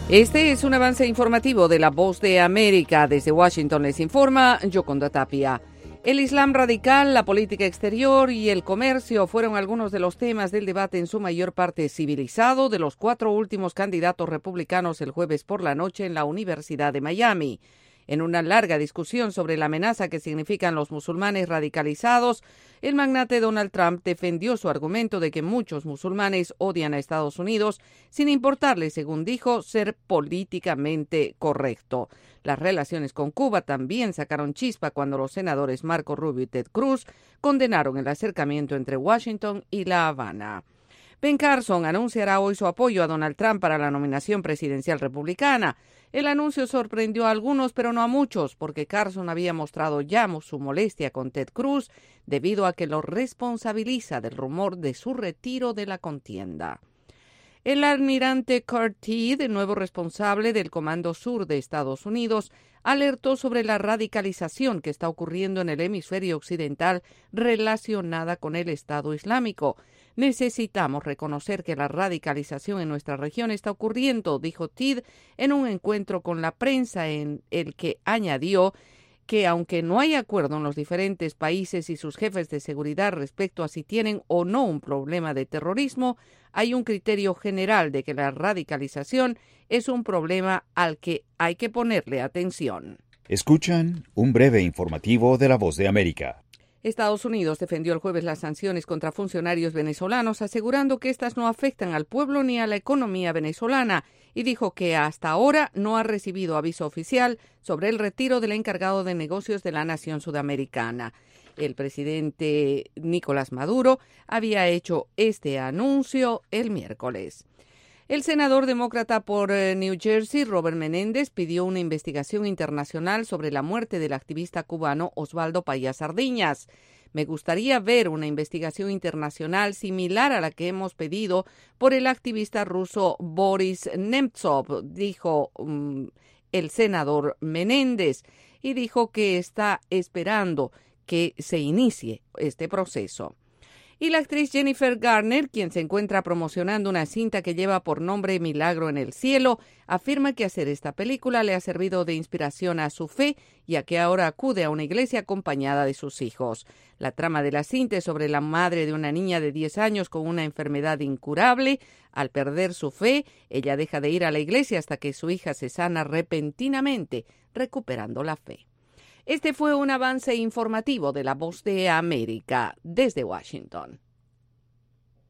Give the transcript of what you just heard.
Este es un avance informativo de La Voz de América. Desde Washington les informa Yoconda Tapia. El Islam radical, la política exterior y el comercio fueron algunos de los temas del debate en su mayor parte civilizado de los 4 últimos candidatos republicanos el jueves por la noche en la Universidad de Miami. En una larga discusión sobre la amenaza que significan los musulmanes radicalizados, el magnate Donald Trump defendió su argumento de que muchos musulmanes odian a Estados Unidos, sin importarle, según dijo, ser políticamente correcto. Las relaciones con Cuba también sacaron chispa cuando los senadores Marco Rubio y Ted Cruz condenaron el acercamiento entre Washington y La Habana. Ben Carson anunciará hoy su apoyo a Donald Trump para la nominación presidencial republicana. El anuncio sorprendió a algunos, pero no a muchos, porque Carson había mostrado ya su molestia con Ted Cruz debido a que lo responsabiliza del rumor de su retiro de la contienda. El almirante Kurt Teed, nuevo responsable del Comando Sur de Estados Unidos, alertó sobre la radicalización que está ocurriendo en el hemisferio occidental relacionada con el Estado Islámico. Necesitamos reconocer que la radicalización en nuestra región está ocurriendo, dijo Teed en un encuentro con la prensa en el que añadió que aunque no hay acuerdo en los diferentes países y sus jefes de seguridad respecto a si tienen o no un problema de terrorismo, hay un criterio general de que la radicalización es un problema al que hay que ponerle atención. Escuchan un breve informativo de La Voz de América. Estados Unidos defendió el jueves las sanciones contra funcionarios venezolanos, asegurando que estas no afectan al pueblo ni a la economía venezolana, y dijo que hasta ahora no ha recibido aviso oficial sobre el retiro del encargado de negocios de la nación sudamericana. El presidente Nicolás Maduro había hecho este anuncio el miércoles. El senador demócrata por New Jersey, Robert Menéndez, pidió una investigación internacional sobre la muerte del activista cubano Osvaldo Paya Sardiñas. Me gustaría ver una investigación internacional similar a la que hemos pedido por el activista ruso Boris Nemtsov, dijo el senador Menéndez, y dijo que está esperando que se inicie este proceso. Y la actriz Jennifer Garner, quien se encuentra promocionando una cinta que lleva por nombre Milagro en el Cielo, afirma que hacer esta película le ha servido de inspiración a su fe, ya que ahora acude a una iglesia acompañada de sus hijos. La trama de la cinta es sobre la madre de una niña de 10 años con una enfermedad incurable. Al perder su fe, ella deja de ir a la iglesia hasta que su hija se sana repentinamente, recuperando la fe. Este fue un avance informativo de La Voz de América desde Washington.